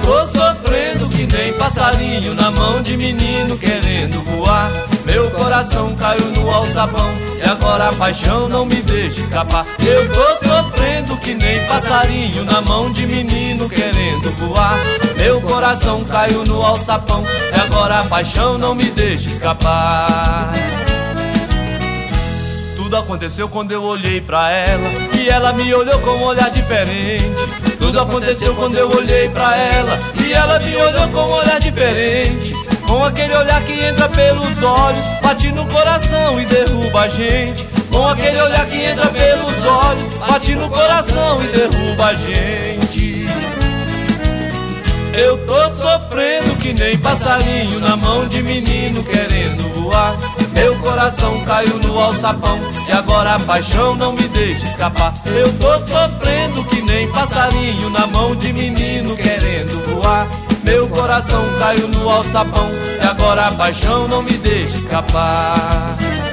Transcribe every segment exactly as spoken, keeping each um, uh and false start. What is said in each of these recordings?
tô sofrendo que nem passarinho na mão de menino querendo voar. Meu coração caiu no alçapão e agora a paixão não me deixa escapar. Eu tô sofrendo que nem passarinho na mão de menino querendo voar. Meu coração caiu no alçapão e agora a paixão não me deixa escapar. Tudo aconteceu quando eu olhei pra ela e ela me olhou com um olhar diferente. Tudo aconteceu quando eu olhei pra ela e ela me olhou com um olhar diferente. Com aquele olhar que entra pelos olhos, bate no coração e derruba a gente. Com aquele olhar que entra pelos olhos, bate no coração e derruba a gente. Eu tô sofrendo que nem passarinho na mão de menino querendo voar. Meu coração caiu no alçapão e agora a paixão não me deixa escapar. Eu tô sofrendo que nem passarinho na mão de menino querendo voar. Meu coração caiu no alçapão e agora a paixão não me deixa escapar.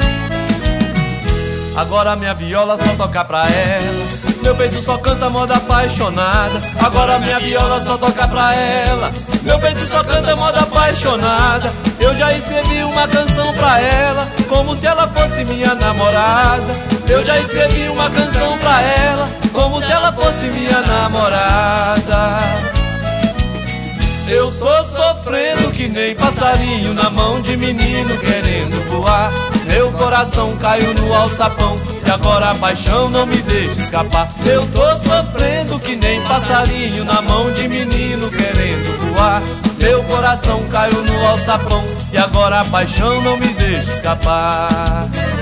Agora minha viola só toca pra ela, meu peito só canta moda apaixonada. Agora minha viola só toca pra ela, meu peito só canta moda apaixonada. Eu já escrevi uma canção pra ela, como se ela fosse minha namorada. Eu já escrevi uma canção pra ela, como se ela fosse minha namorada. Eu tô sofrendo que nem passarinho na mão de menino querendo voar. Meu coração caiu no alçapão e agora a paixão não me deixa escapar. Eu tô sofrendo que nem passarinho na mão de menino querendo voar. Meu coração caiu no alçapão e agora a paixão não me deixa escapar.